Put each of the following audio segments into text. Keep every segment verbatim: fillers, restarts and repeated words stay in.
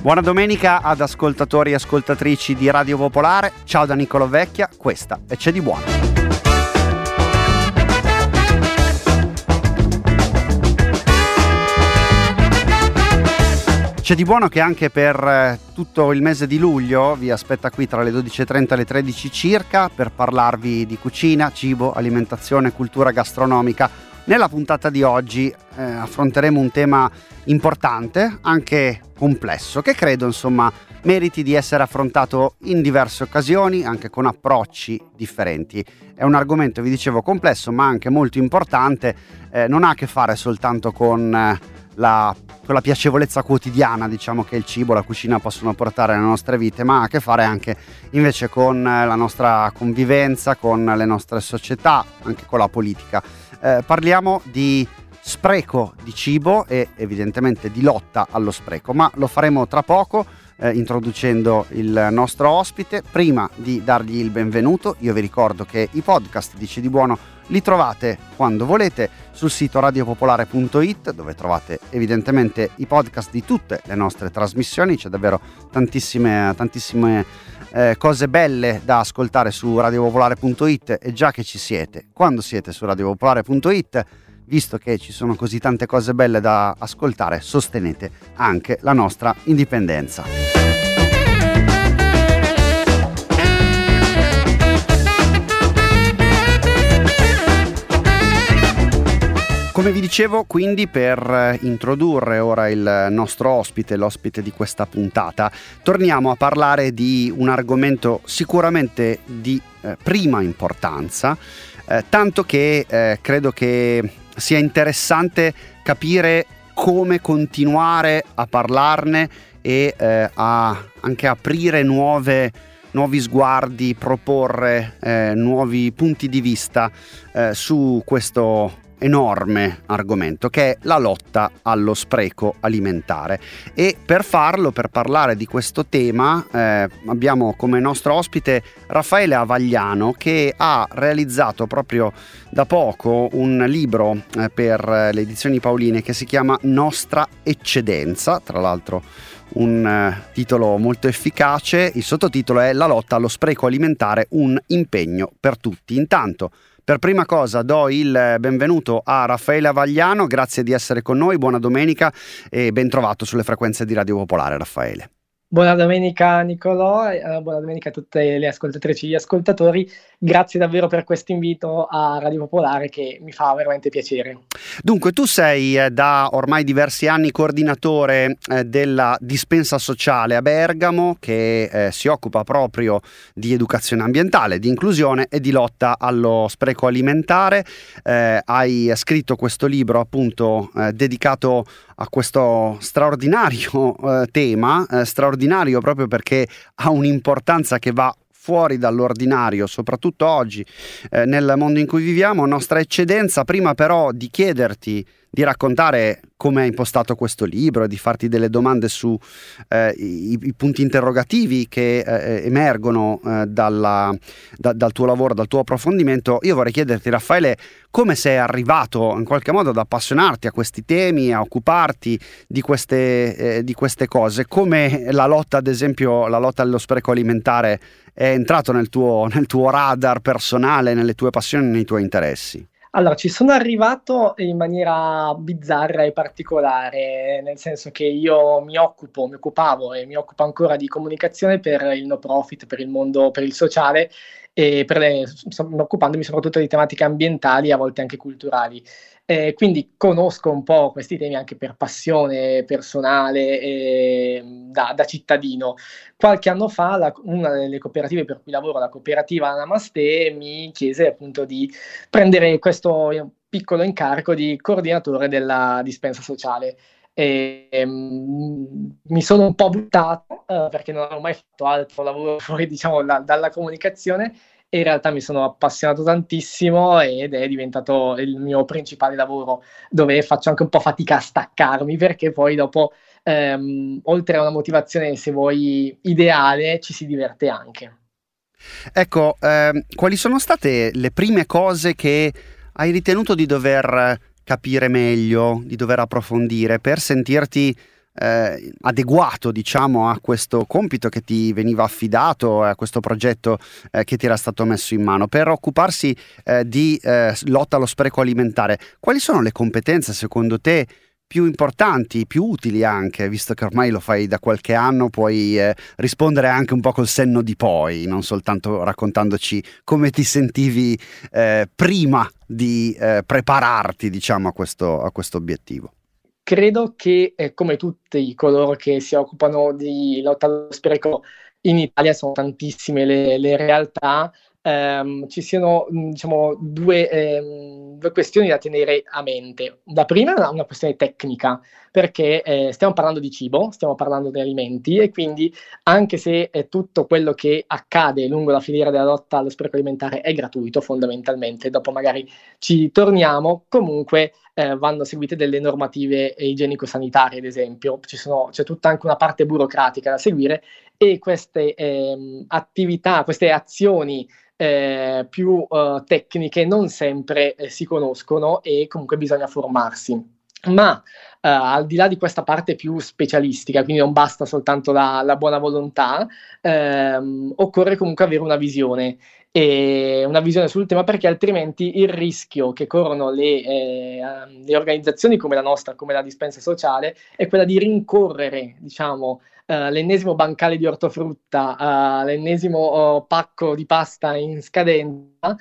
Buona domenica ad ascoltatori e ascoltatrici di Radio Popolare. Ciao da Niccolò Vecchia, questa è C'è di buono. C'è di buono che anche per tutto il mese di luglio vi aspetta qui tra le dodici e trenta e le tredici circa per parlarvi di cucina, cibo, alimentazione, cultura gastronomica. Nella puntata di oggi eh, affronteremo un tema importante, anche complesso, che credo insomma meriti di essere affrontato in diverse occasioni, anche con approcci differenti. È un argomento, vi dicevo, complesso ma anche molto importante, eh, non ha a che fare soltanto con eh, la, con la piacevolezza quotidiana, diciamo, che il cibo, la cucina possono portare alle nostre vite, ma ha a che fare anche invece con la nostra convivenza, con le nostre società, anche con la politica. Eh, parliamo di spreco di cibo e evidentemente di lotta allo spreco, ma lo faremo tra poco eh, introducendo il nostro ospite. Prima di dargli il benvenuto, io vi ricordo che i podcast di C'è di buono li trovate quando volete sul sito radiopopolare punto it, dove trovate evidentemente i podcast di tutte le nostre trasmissioni. C'è davvero tantissime tantissime eh, cose belle da ascoltare su radiopopolare punto it, e già che ci siete, quando siete su radiopopolare punto it, visto che ci sono così tante cose belle da ascoltare, sostenete anche la nostra indipendenza. Come vi dicevo, quindi, per introdurre ora il nostro ospite, l'ospite di questa puntata, torniamo a parlare di un argomento sicuramente di eh, prima importanza, eh, tanto che eh, credo che sia interessante capire come continuare a parlarne e eh, a anche aprire nuove, nuovi sguardi, proporre eh, nuovi punti di vista eh, su questo enorme argomento che è la lotta allo spreco alimentare. E per farlo, per parlare di questo tema, eh, abbiamo come nostro ospite Raffaele Avagliano, che ha realizzato proprio da poco un libro eh, per le edizioni Paoline che si chiama Nostra Eccedenza, tra l'altro un eh, titolo molto efficace. Il sottotitolo è La lotta allo spreco alimentare, un impegno per tutti. Intanto, per prima cosa do il benvenuto a Raffaele Avagliano, grazie di essere con noi, buona domenica e ben trovato sulle frequenze di Radio Popolare, Raffaele. Buona domenica Niccolò, eh, buona domenica a tutte le ascoltatrici e gli ascoltatori, grazie davvero per questo invito a Radio Popolare che mi fa veramente piacere. Dunque, tu sei eh, da ormai diversi anni coordinatore eh, della dispensa sociale a Bergamo, che eh, si occupa proprio di educazione ambientale, di inclusione e di lotta allo spreco alimentare. Eh, hai scritto questo libro appunto eh, dedicato a questo straordinario eh, tema, eh, straordinario proprio perché ha un'importanza che va fuori dall'ordinario, soprattutto oggi eh, nel mondo in cui viviamo. Nostra eccedenza. Prima però di chiederti di raccontare come hai impostato questo libro e di farti delle domande su eh, i, i punti interrogativi che eh, emergono eh, dalla, da, dal tuo lavoro, dal tuo approfondimento, io vorrei chiederti, Raffaele, come sei arrivato in qualche modo ad appassionarti a questi temi, a occuparti di queste, eh, di queste cose, come la lotta, ad esempio, la lotta allo spreco alimentare è entrato nel tuo, nel tuo radar personale, nelle tue passioni, nei tuoi interessi? Allora, ci sono arrivato in maniera bizzarra e particolare, nel senso che io mi occupo, mi occupavo e mi occupo ancora di comunicazione per il no profit, per il mondo, per il sociale, e per le, occupandomi soprattutto di tematiche ambientali e a volte anche culturali. Eh, quindi conosco un po' questi temi anche per passione personale e da, da cittadino. Qualche anno fa la, una delle cooperative per cui lavoro, la cooperativa Namaste, mi chiese appunto di prendere questo piccolo incarico di coordinatore della dispensa sociale. E, um, mi sono un po' buttato uh, perché non avevo mai fatto altro lavoro fuori, diciamo, la, dalla comunicazione, e in realtà mi sono appassionato tantissimo ed è diventato il mio principale lavoro, dove faccio anche un po' fatica a staccarmi, perché poi dopo um, oltre a una motivazione, se vuoi, ideale, ci si diverte anche. Ecco, ehm, quali sono state le prime cose che hai ritenuto di dover capire meglio, di dover approfondire per sentirti eh, adeguato, diciamo, a questo compito che ti veniva affidato, a questo progetto eh, che ti era stato messo in mano per occuparsi eh, di eh, lotta allo spreco alimentare. Quali sono le competenze secondo te più importanti, più utili anche, visto che ormai lo fai da qualche anno, puoi eh, rispondere anche un po' col senno di poi, non soltanto raccontandoci come ti sentivi eh, prima di eh, prepararti, diciamo, a questo, a questo obiettivo? Credo che, eh, come tutti coloro che si occupano di lotta allo spreco in Italia, sono tantissime le, le realtà, ehm, ci siano diciamo, due, ehm, due questioni da tenere a mente. La prima è una questione tecnica, perché eh, stiamo parlando di cibo, stiamo parlando di alimenti, e quindi anche se eh, tutto quello che accade lungo la filiera della lotta allo spreco alimentare è gratuito fondamentalmente, dopo magari ci torniamo, comunque eh, vanno seguite delle normative igienico-sanitarie, ad esempio. Ci sono, c'è tutta anche una parte burocratica da seguire, e queste ehm, attività, queste azioni eh, più eh, tecniche non sempre eh, si conoscono, e comunque bisogna formarsi. Ma eh, al di là di questa parte più specialistica, quindi non basta soltanto la, la buona volontà, ehm, occorre comunque avere una visione, e una visione sul tema, perché altrimenti il rischio che corrono le, eh, le organizzazioni come la nostra, come la dispensa sociale, è quella di rincorrere, diciamo, Uh, l'ennesimo bancale di ortofrutta, uh, l'ennesimo uh, pacco di pasta in scadenza uh,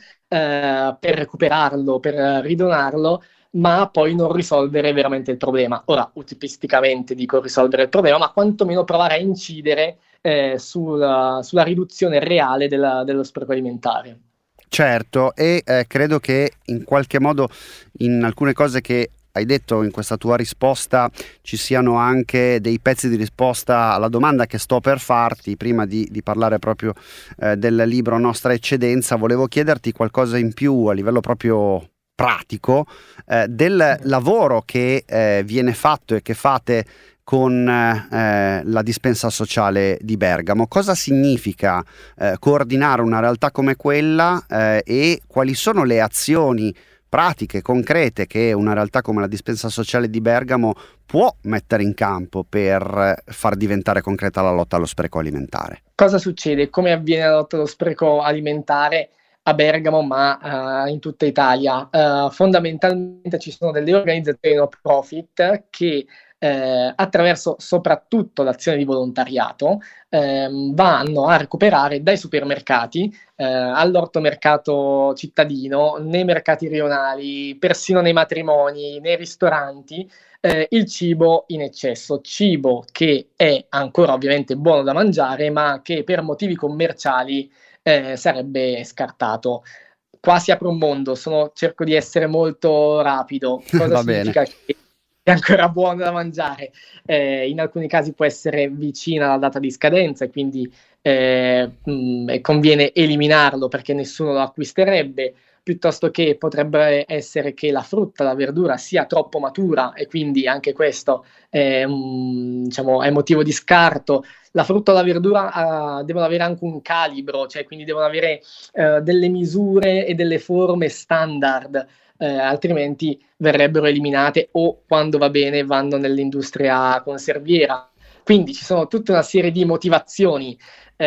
per recuperarlo, per uh, ridonarlo, ma poi non risolvere veramente il problema. Ora, utopisticamente dico risolvere il problema, ma quantomeno provare a incidere eh, sulla, sulla riduzione reale della, dello spreco alimentare. Certo, e eh, credo che in qualche modo in alcune cose che hai detto in questa tua risposta ci siano anche dei pezzi di risposta alla domanda che sto per farti. Prima di, di parlare proprio eh, del libro Nostra Eccedenza, volevo chiederti qualcosa in più a livello proprio pratico eh, del lavoro che eh, viene fatto e che fate con eh, la dispensa sociale di Bergamo. Cosa significa eh, coordinare una realtà come quella eh, e quali sono le azioni pratiche, concrete che una realtà come la dispensa sociale di Bergamo può mettere in campo per far diventare concreta la lotta allo spreco alimentare? Cosa succede? Come avviene la lotta allo spreco alimentare a Bergamo, ma uh, in tutta Italia? Uh, fondamentalmente ci sono delle organizzazioni no profit che eh, attraverso soprattutto l'azione di volontariato ehm, vanno a recuperare dai supermercati, eh, all'ortomercato cittadino, nei mercati rionali, persino nei matrimoni, nei ristoranti, eh, il cibo in eccesso, cibo che è ancora ovviamente buono da mangiare, ma che per motivi commerciali eh, sarebbe scartato. Qua si apre un mondo, sono, cerco di essere molto rapido. Cosa Va significa bene. che è ancora buono da mangiare? Eh, in alcuni casi può essere vicina alla data di scadenza, e quindi eh, mh, conviene eliminarlo perché nessuno lo acquisterebbe, piuttosto che potrebbe essere che la frutta, la verdura sia troppo matura, e quindi anche questo è, um, diciamo, è motivo di scarto. La frutta o la verdura uh, devono avere anche un calibro, cioè quindi devono avere uh, delle misure e delle forme standard, uh, altrimenti verrebbero eliminate, o quando va bene vanno nell'industria conserviera. Quindi ci sono tutta una serie di motivazioni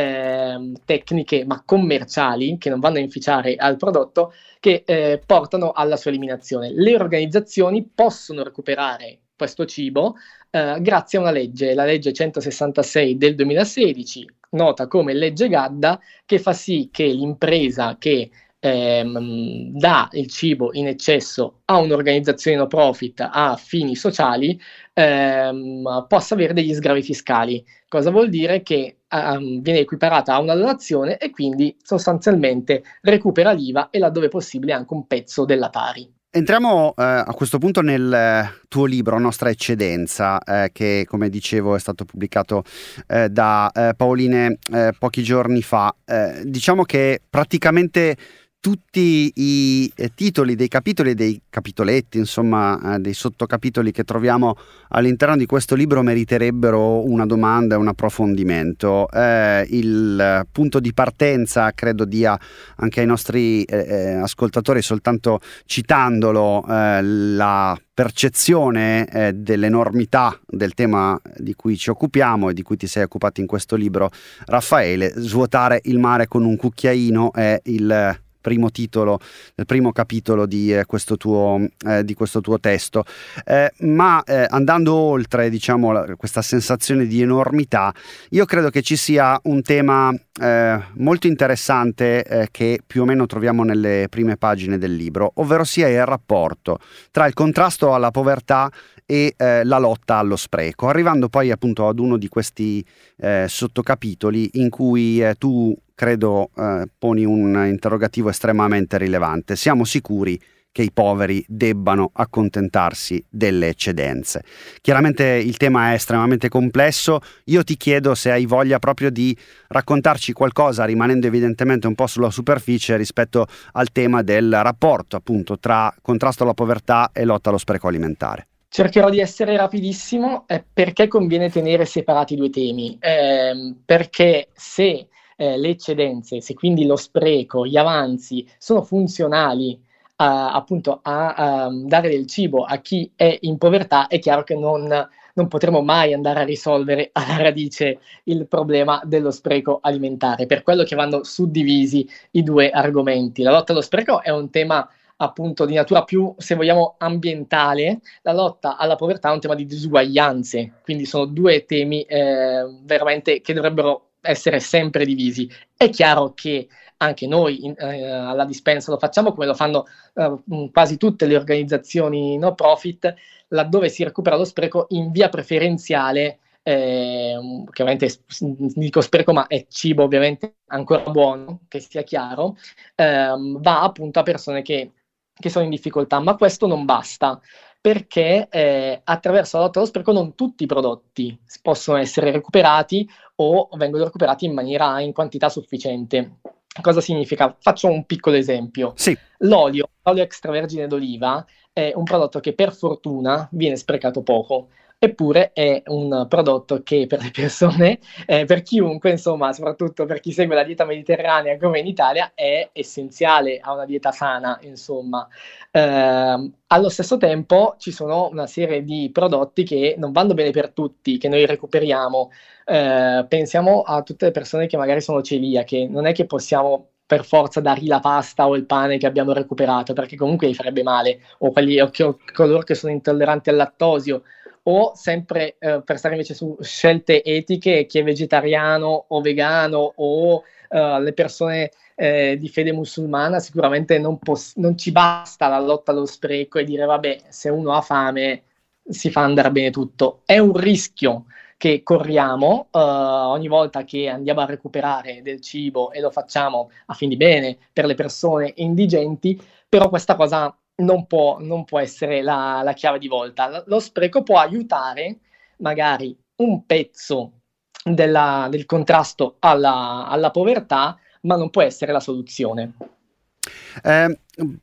eh, tecniche ma commerciali, che non vanno a inficiare al prodotto, che eh, portano alla sua eliminazione. Le organizzazioni possono recuperare questo cibo eh, grazie a una legge, la legge centosessantasei del duemilasedici, nota come legge Gadda, che fa sì che l'impresa che ehm, dà il cibo in eccesso a un'organizzazione no profit a fini sociali ehm, possa avere degli sgravi fiscali. Cosa vuol dire? Che um, viene equiparata a una donazione, e quindi sostanzialmente recupera l'I V A e laddove possibile anche un pezzo della pari. Entriamo eh, a questo punto nel eh, tuo libro Nostra Eccedenza, eh, che come dicevo è stato pubblicato eh, da eh, Paoline eh, pochi giorni fa. Eh, diciamo che praticamente tutti i eh, titoli dei capitoli e dei capitoletti, insomma, eh, dei sottocapitoli che troviamo all'interno di questo libro meriterebbero una domanda e un approfondimento. Eh, il punto di partenza credo dia anche ai nostri eh, eh, ascoltatori, soltanto citandolo, eh, la percezione eh, dell'enormità del tema di cui ci occupiamo e di cui ti sei occupato in questo libro, Raffaele. Svuotare il mare con un cucchiaino è il primo titolo, il primo capitolo di eh, questo tuo eh, di questo tuo testo, eh, ma eh, andando oltre, diciamo, la, questa sensazione di enormità, io credo che ci sia un tema eh, molto interessante eh, che più o meno troviamo nelle prime pagine del libro, ovvero sia il rapporto tra il contrasto alla povertà e eh, la lotta allo spreco, arrivando poi appunto ad uno di questi eh, sottocapitoli in cui eh, tu credo eh, poni un interrogativo estremamente rilevante. Siamo sicuri che i poveri debbano accontentarsi delle eccedenze? Chiaramente il tema è estremamente complesso. Io ti chiedo se hai voglia proprio di raccontarci qualcosa, rimanendo evidentemente un po' sulla superficie, rispetto al tema del rapporto appunto tra contrasto alla povertà e lotta allo spreco alimentare. Cercherò di essere rapidissimo, eh, perché conviene tenere separati i due temi, eh, perché se eh, le eccedenze, se quindi lo spreco, gli avanzi sono funzionali a, appunto a, a dare del cibo a chi è in povertà, è chiaro che non, non potremo mai andare a risolvere alla radice il problema dello spreco alimentare, per quello che vanno suddivisi i due argomenti. La lotta allo spreco è un tema appunto di natura più, se vogliamo, ambientale. La lotta alla povertà è un tema di disuguaglianze, quindi sono due temi eh, veramente che dovrebbero essere sempre divisi. È chiaro che anche noi in, eh, alla Dispensa lo facciamo, come lo fanno eh, quasi tutte le organizzazioni no profit, laddove si recupera lo spreco in via preferenziale, eh, che ovviamente dico spreco ma è cibo ovviamente ancora buono, che sia chiaro, ehm, va appunto a persone che che sono in difficoltà, ma questo non basta, perché eh, attraverso la lotta allo spreco non tutti i prodotti possono essere recuperati o vengono recuperati in maniera in quantità sufficiente. Cosa significa? Faccio un piccolo esempio. Sì. L'olio, l'olio extravergine d'oliva è un prodotto che per fortuna viene sprecato poco. Eppure è un prodotto che per le persone, eh, per chiunque, insomma, soprattutto per chi segue la dieta mediterranea come in Italia, è essenziale a una dieta sana, insomma. Eh, allo stesso tempo ci sono una serie di prodotti che non vanno bene per tutti, che noi recuperiamo. Eh, pensiamo a tutte le persone che magari sono celiache, non è che possiamo per forza dargli la pasta o il pane che abbiamo recuperato, perché comunque gli farebbe male, o, quelli, o, o coloro che sono intolleranti al lattosio, o sempre eh, per stare invece su scelte etiche, chi è vegetariano o vegano o uh, le persone eh, di fede musulmana, sicuramente non, poss- non ci basta la lotta allo spreco e dire vabbè, se uno ha fame si fa andare bene tutto. È un rischio che corriamo uh, ogni volta che andiamo a recuperare del cibo, e lo facciamo a fin di bene per le persone indigenti, però questa cosa non può, non può essere la, la chiave di volta. Lo spreco può aiutare magari un pezzo della, del contrasto alla, alla povertà, ma non può essere la soluzione. Eh,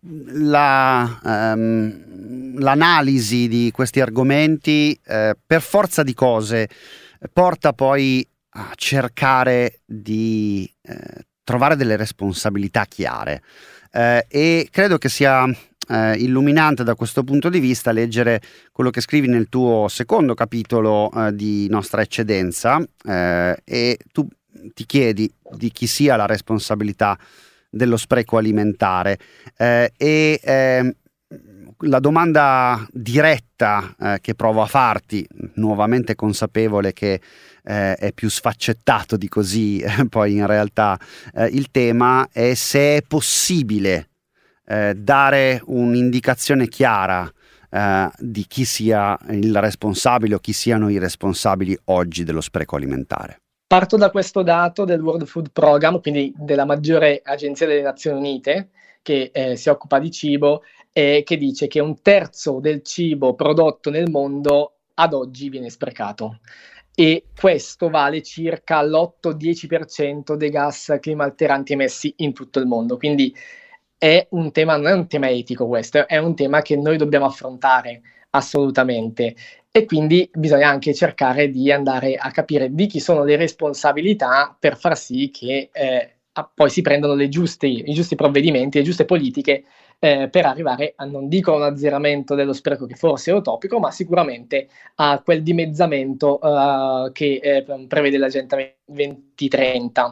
la, ehm, l'analisi di questi argomenti, eh, per forza di cose, porta poi a cercare di eh, trovare delle responsabilità chiare, eh, e credo che sia eh, illuminante da questo punto di vista leggere quello che scrivi nel tuo secondo capitolo eh, di Nostra Eccedenza, eh, e tu ti chiedi di chi sia la responsabilità dello spreco alimentare, eh, e eh, la domanda diretta eh, che provo a farti, nuovamente consapevole che eh, è più sfaccettato di così eh, poi in realtà eh, il tema, è se è possibile eh, dare un'indicazione chiara eh, di chi sia il responsabile o chi siano i responsabili oggi dello spreco alimentare. Parto da questo dato del World Food Program, quindi della maggiore agenzia delle Nazioni Unite che eh, si occupa di cibo, e che dice che un terzo del cibo prodotto nel mondo ad oggi viene sprecato, e questo vale circa l'otto dieci per cento dei gas climalteranti emessi in tutto il mondo. Quindi è un tema, non è un tema etico questo, è un tema che noi dobbiamo affrontare assolutamente, e quindi bisogna anche cercare di andare a capire di chi sono le responsabilità per far sì che eh, poi si prendano le giuste, i giusti provvedimenti, le giuste politiche eh, per arrivare a, non dico a un azzeramento dello spreco che forse è utopico, ma sicuramente a quel dimezzamento uh, che eh, prevede l'Agenda duemilatrenta.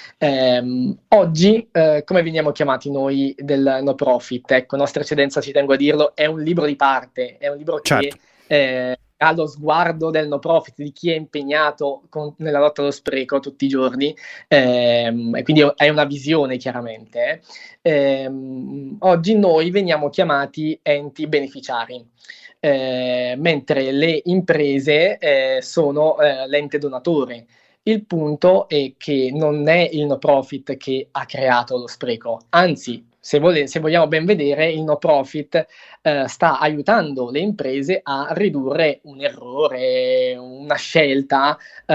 Eh, oggi, eh, come veniamo chiamati noi del no profit? Ecco, nostra eccellenza, ci tengo a dirlo, è un libro di parte, è un libro Certo. che eh, ha lo sguardo del no profit, di chi è impegnato con, nella lotta allo spreco tutti i giorni, ehm, e quindi è una visione chiaramente. Eh. Ehm, oggi noi veniamo chiamati enti beneficiari. Eh, mentre le imprese eh, sono eh, l'ente donatore. Il punto è che non è il no profit che ha creato lo spreco, anzi, se, vole- se vogliamo ben vedere, il no profit eh, sta aiutando le imprese a ridurre un errore, una scelta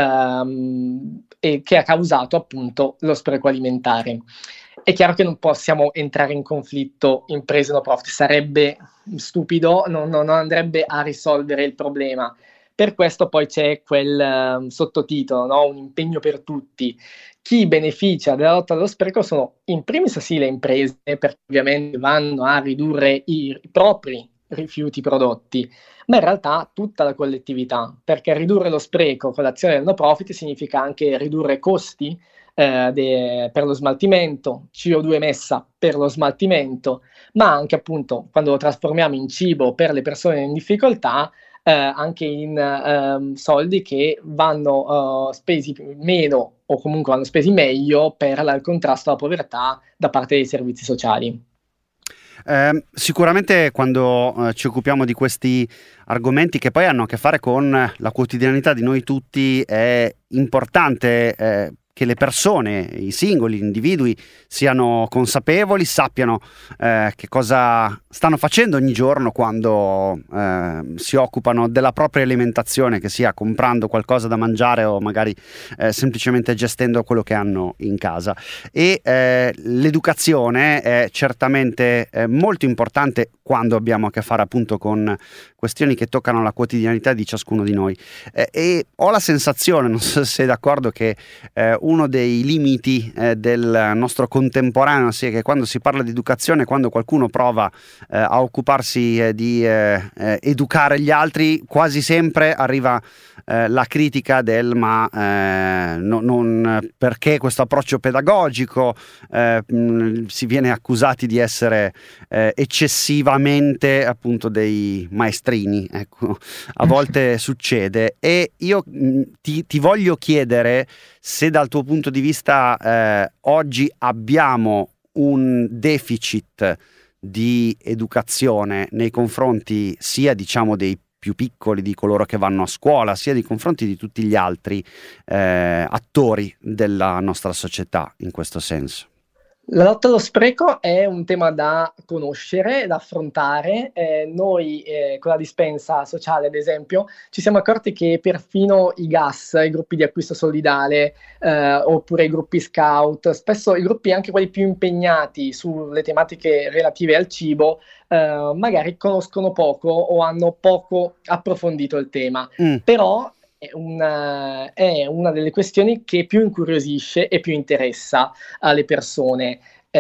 ehm, e che ha causato appunto lo spreco alimentare. È chiaro che non possiamo entrare in conflitto imprese no profit, sarebbe stupido, non, non andrebbe a risolvere il problema. Per questo poi c'è quel um, sottotitolo, no? Un impegno per tutti. Chi beneficia della lotta allo spreco sono in primis sì le imprese, perché ovviamente vanno a ridurre i, i propri rifiuti prodotti, ma in realtà tutta la collettività, perché ridurre lo spreco con l'azione del no profit significa anche ridurre costi eh, de, per lo smaltimento, C O due emessa per lo smaltimento, ma anche appunto quando lo trasformiamo in cibo per le persone in difficoltà, Eh, anche in eh, soldi che vanno uh, spesi meno o comunque vanno spesi meglio per la, il contrasto alla povertà da parte dei servizi sociali. Eh, sicuramente quando eh, ci occupiamo di questi argomenti che poi hanno a che fare con la quotidianità di noi tutti, è importante eh, che le persone, i singoli, gli individui siano consapevoli, sappiano eh, che cosa stanno facendo ogni giorno quando eh, si occupano della propria alimentazione, che sia comprando qualcosa da mangiare o magari eh, semplicemente gestendo quello che hanno in casa. E eh, l'educazione è certamente eh, molto importante quando abbiamo a che fare appunto con questioni che toccano la quotidianità di ciascuno di noi. Eh, e ho la sensazione, non so se sei d'accordo, che eh, uno dei limiti eh, del nostro contemporaneo sia che quando si parla di educazione, quando qualcuno prova eh, a occuparsi eh, di eh, eh, educare gli altri, quasi sempre arriva eh, la critica del ma eh, no, non perché questo approccio pedagogico, eh, mh, si viene accusati di essere eh, eccessivamente appunto dei maestrini, ecco, a volte succede. E io mh, ti, ti voglio chiedere se dal tuo punto di vista eh, oggi abbiamo un deficit di educazione nei confronti sia diciamo dei più piccoli, di coloro che vanno a scuola, sia nei confronti di tutti gli altri eh, attori della nostra società in questo senso. La lotta allo spreco è un tema da conoscere, da affrontare. Eh, noi eh, con la dispensa sociale, ad esempio, ci siamo accorti che perfino i gas, i gruppi di acquisto solidale, eh, oppure i gruppi scout, spesso i gruppi anche quelli più impegnati sulle tematiche relative al cibo, eh, magari conoscono poco o hanno poco approfondito il tema. Mm. Però è una, è una delle questioni che più incuriosisce e più interessa alle persone.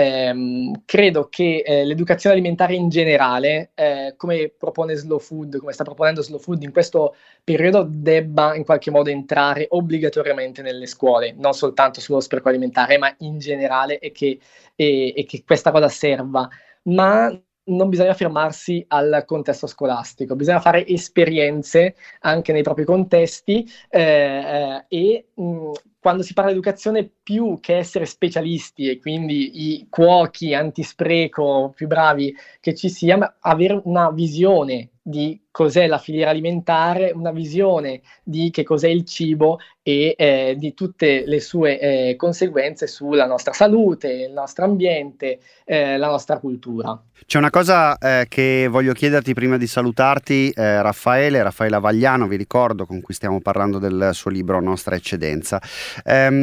Eh, credo che eh, l'educazione alimentare in generale, eh, come propone Slow Food, come sta proponendo Slow Food in questo periodo, debba in qualche modo entrare obbligatoriamente nelle scuole, non soltanto sullo spreco alimentare, ma in generale, e che, e, e che questa cosa serva. Ma non bisogna fermarsi al contesto scolastico, bisogna fare esperienze anche nei propri contesti eh, eh, e mh, quando si parla di educazione, più che essere specialisti e quindi i cuochi antispreco più bravi che ci sia, ma avere una visione di cos'è la filiera alimentare, una visione di che cos'è il cibo e eh, di tutte le sue eh, conseguenze sulla nostra salute, il nostro ambiente, eh, la nostra cultura. C'è una cosa eh, che voglio chiederti prima di salutarti, eh, Raffaele, Raffaele Avagliano, vi ricordo, con cui stiamo parlando del suo libro Nostra Eccedenza. Um,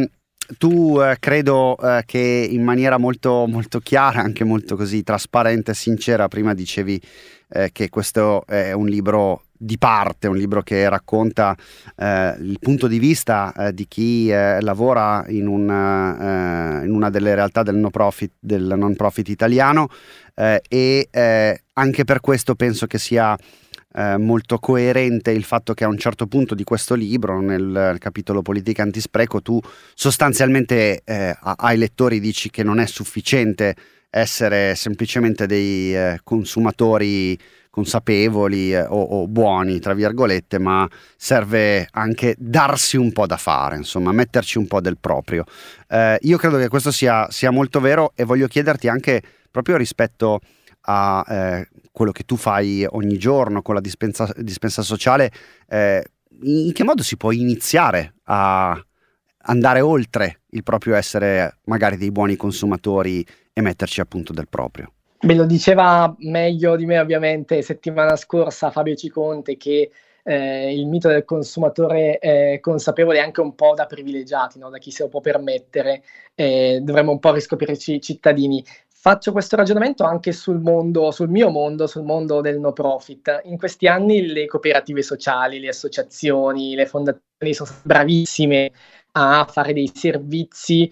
tu eh, credo eh, che in maniera molto, molto chiara, anche molto così trasparente e sincera, prima dicevi eh, che questo è un libro di parte, un libro che racconta eh, il punto di vista eh, di chi eh, lavora in, un, eh, in una delle realtà del no profit, del non profit italiano, eh, e eh, anche per questo penso che sia Eh, molto coerente il fatto che a un certo punto di questo libro, nel, nel capitolo politica antispreco, tu sostanzialmente eh, ai lettori dici che non è sufficiente essere semplicemente dei eh, consumatori consapevoli eh, o, o buoni, tra virgolette, ma serve anche darsi un po' da fare, insomma, metterci un po' del proprio. Eh, io credo che questo sia, sia molto vero, e voglio chiederti anche proprio rispetto a eh, quello che tu fai ogni giorno con la dispensa, dispensa sociale, eh, in che modo si può iniziare a andare oltre il proprio essere magari dei buoni consumatori e metterci appunto del proprio? Beh, lo diceva meglio di me ovviamente settimana scorsa Fabio Ciconte, che eh, il mito del consumatore eh, consapevole è anche un po' da privilegiati, no? Da chi se lo può permettere, eh, dovremmo un po' riscoprirci cittadini. Faccio questo ragionamento anche sul mondo, sul mio mondo, sul mondo del no profit. In questi anni le cooperative sociali, le associazioni, le fondazioni sono state bravissime a fare dei servizi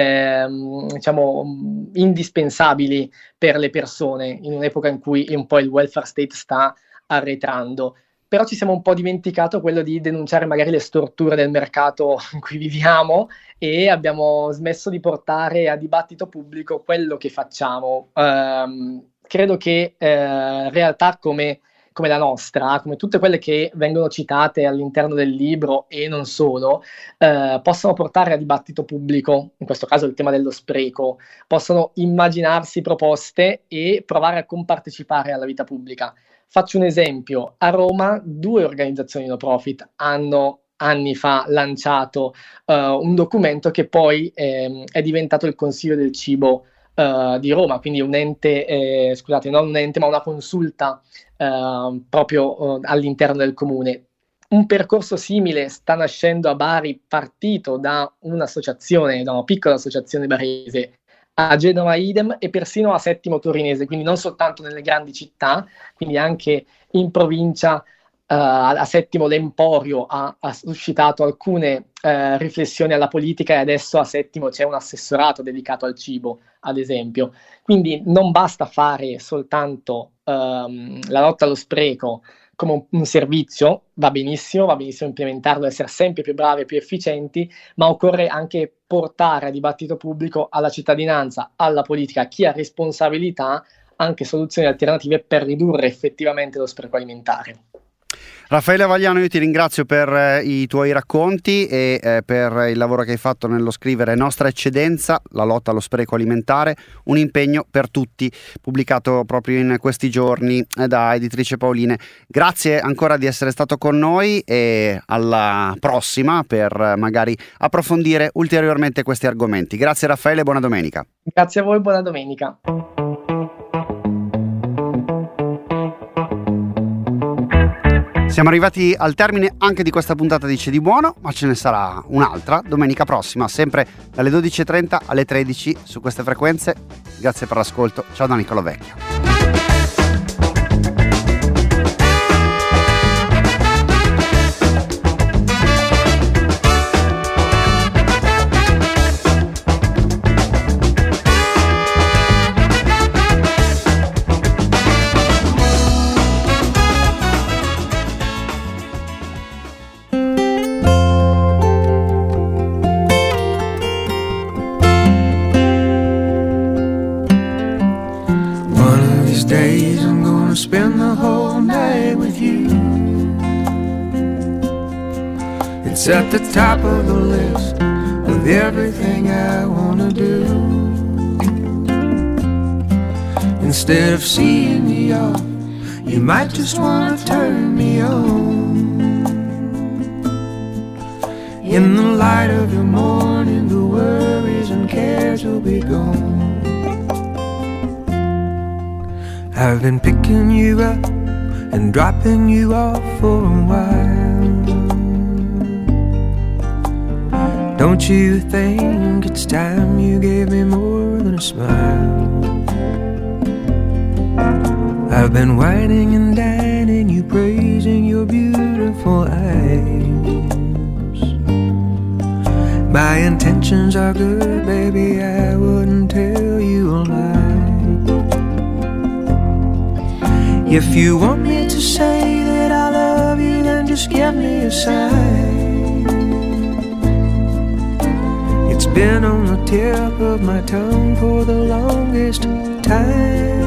ehm, diciamo indispensabili per le persone in un'epoca in cui un po' il welfare state sta arretrando. Però ci siamo un po' dimenticato quello di denunciare magari le storture del mercato in cui viviamo, e abbiamo smesso di portare a dibattito pubblico quello che facciamo. Um, credo che eh, realtà come, come la nostra, come tutte quelle che vengono citate all'interno del libro e non solo, eh, possono portare a dibattito pubblico, in questo caso il tema dello spreco, possono immaginarsi proposte e provare a compartecipare alla vita pubblica. Faccio un esempio: a Roma due organizzazioni no profit hanno anni fa lanciato uh, un documento che poi eh, è diventato il Consiglio del Cibo uh, di Roma, quindi un ente, eh, scusate, non un ente ma una consulta uh, proprio uh, all'interno del comune. Un percorso simile sta nascendo a Bari, partito da un'associazione, da una piccola associazione barese. A Genova idem, e persino a Settimo Torinese, quindi non soltanto nelle grandi città, quindi anche in provincia. Uh, a Settimo l'Emporio ha, ha suscitato alcune uh, riflessioni alla politica, e adesso a Settimo c'è un assessorato dedicato al cibo, ad esempio. Quindi non basta fare soltanto um, la lotta allo spreco come un, un servizio, va benissimo, va benissimo implementarlo, essere sempre più bravi e più efficienti, ma occorre anche portare a dibattito pubblico, alla cittadinanza, alla politica, a chi ha responsabilità, anche soluzioni alternative per ridurre effettivamente lo spreco alimentare. Raffaele Vagliano, io ti ringrazio per eh, i tuoi racconti e eh, per il lavoro che hai fatto nello scrivere Nostra Eccedenza, la lotta allo spreco alimentare, un impegno per tutti, pubblicato proprio in questi giorni eh, da Editrice Paoline. Grazie ancora di essere stato con noi, e alla prossima per eh, magari approfondire ulteriormente questi argomenti. Grazie Raffaele, buona domenica. Grazie a voi, buona domenica. Siamo arrivati al termine anche di questa puntata di C'è di Buono, ma ce ne sarà un'altra domenica prossima, sempre dalle dodici e trenta alle tredici su queste frequenze. Grazie per l'ascolto, ciao da Nicolò Vecchio. Days I'm gonna spend the whole night with you. It's at the top of the list of everything I wanna do. Instead of seeing me off, you might just wanna turn me on. In the light of your morning, the worries and cares will be gone. I've been picking you up and dropping you off for a while. Don't Don't you think it's time you gave me more than a smile? I've been whining and dining you, praising your beautiful eyes. My intentions are good, baby, I wouldn't tell you a lie. If you want me to say that I love you, then just give me a sign. It's been on the tip of my tongue for the longest time.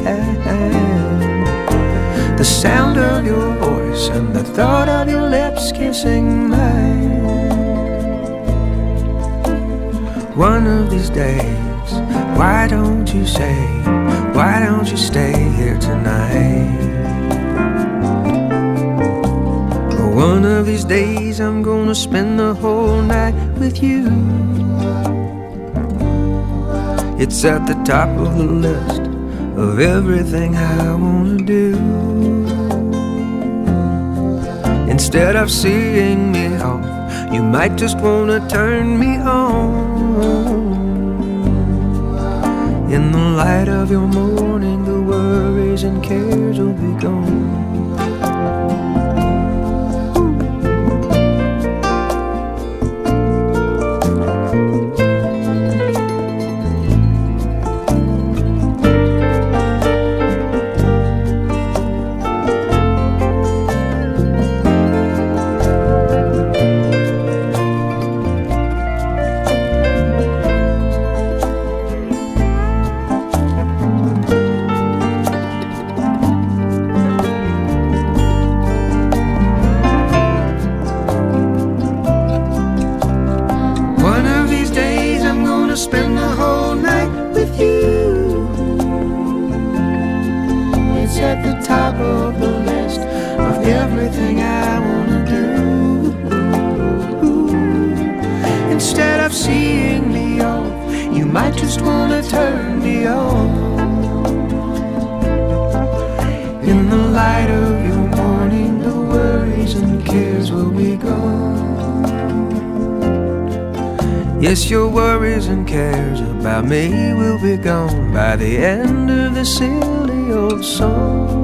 The sound of your voice and the thought of your lips kissing mine. One of these days, why don't you say, why don't you stay here tonight? One of these days I'm gonna spend the whole night with you. It's at the top of the list of everything I wanna do. Instead of seeing me off, you might just wanna turn me on. In the light of your morning, the worries and cares will be gone. Yes, your worries and cares about me will be gone by the end of this silly old song.